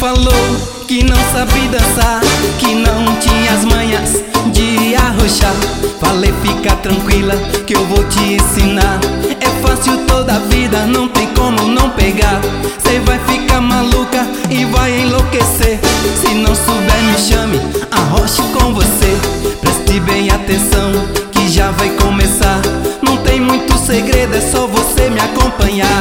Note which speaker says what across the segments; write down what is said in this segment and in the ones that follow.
Speaker 1: falou que não sabe dançar, que não tinha as manhas de arrochar. Falei, fica tranquila que eu vou te ensinar. É fácil toda a vida, não tem como não pegar. Cê vai ficar maluca e vai enlouquecer. Se não souber me chame, arroche com você. Preste bem atenção que já vai começar. Não tem muito segredo, é só você me acompanhar.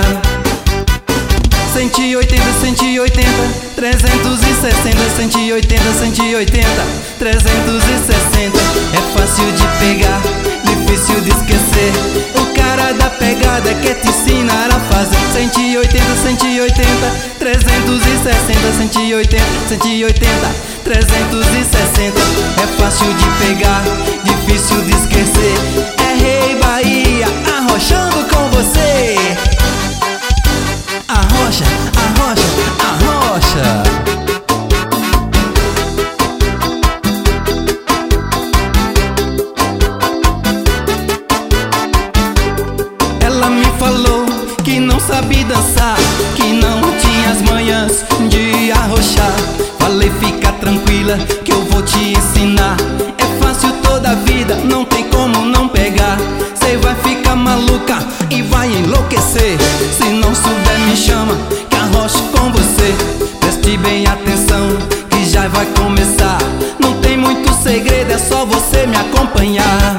Speaker 1: 180, 180, 360, 180, 180, 360. É fácil de pegar, difícil de esquecer. O cara da pegada quer te ensinar a fazer. 180, 180, 360, 180, 180, 360. É fácil de pegar, difícil de esquecer. É Rei Bahia arrochando com você. Arrocha, arrocha, arrocha. Ela me falou que não sabe dançar, que não tinha as manhas de arrochar. Falei, fica tranquila que eu vou te ensinar. É fácil toda a vida, não tem como não pegar. Cê vai ficar maluca e vai enlouquecer. Se não souber me chama, que arrocho com você. Preste bem atenção que já vai começar. Não tem muito segredo, é só você me acompanhar.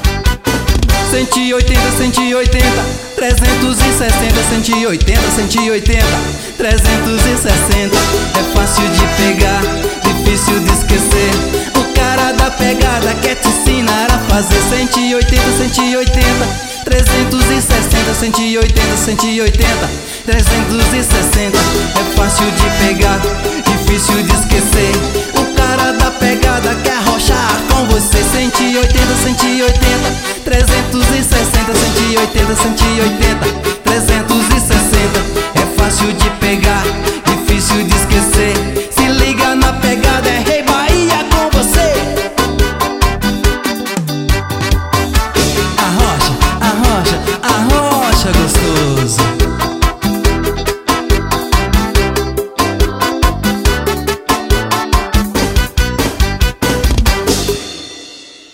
Speaker 1: 180, 180, 360, 180, 180, 360. É fácil de pegar, difícil de esquecer. O cara da pegada quer te ensinar a fazer. 180, 180, 360, 180, 180, 360. É fácil de pegar, difícil de esquecer. O cara da pegada quer arrochar com você. 180, 180, 360, 180, 180.